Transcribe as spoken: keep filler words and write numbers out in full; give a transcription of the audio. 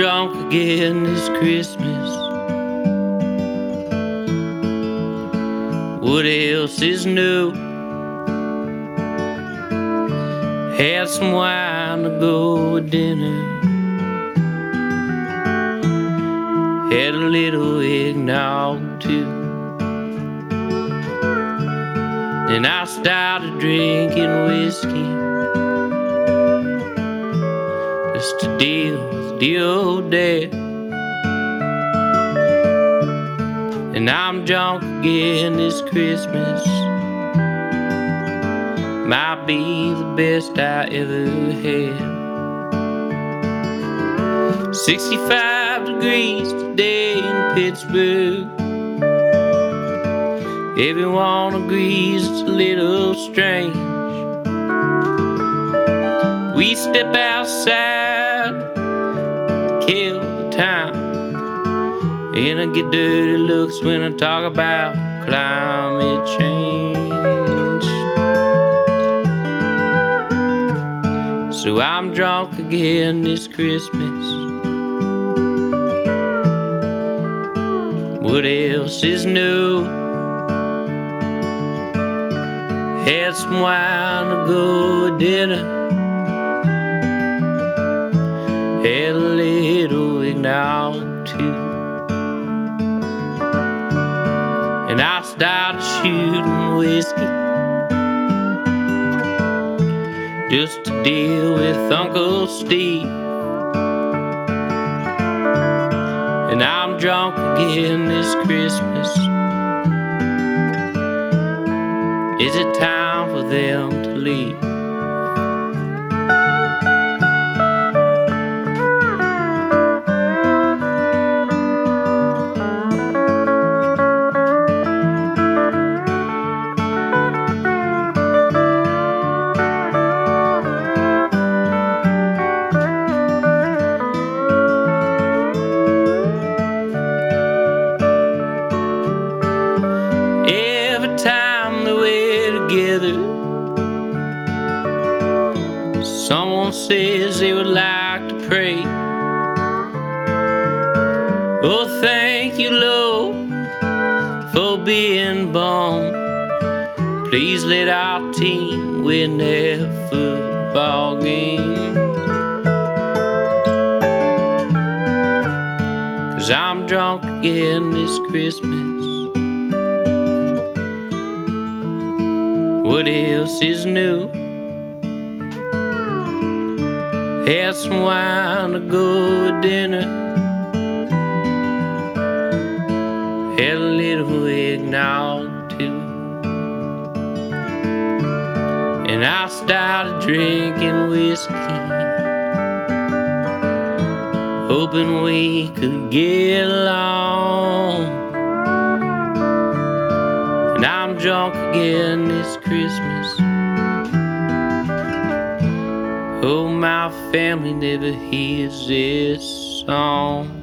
drunk again this Christmas. What else is new? Had some wine to go with dinner. Had a little eggnog too. Then I started drinking whiskey just to deal with the old dad. And I'm drunk again this Christmas. Might be the best I ever had. sixty-five degrees today in Pittsburgh. Everyone agrees it's a little strange. We step outside, kill the time, and I get dirty looks when I talk about climate change. So I'm drunk again this Christmas. What else is new? Had some wine to go with dinner. Had a little eggnog too. And I started shooting whiskey just to deal with Uncle Steve. And I'm drunk again this Christmas. Is it time for them to leave? Every time that we're together, someone says they would like to pray. Oh, thank you, Lord, for being born. Please let our team win their football game. 'Cause I'm drunk again this Christmas. What else is new? Had some wine to go with dinner. Had a little eggnog too. And I started drinking whiskey, hoping we could get along. And I'm drunk again this Christmas. Oh, my family never hears this song.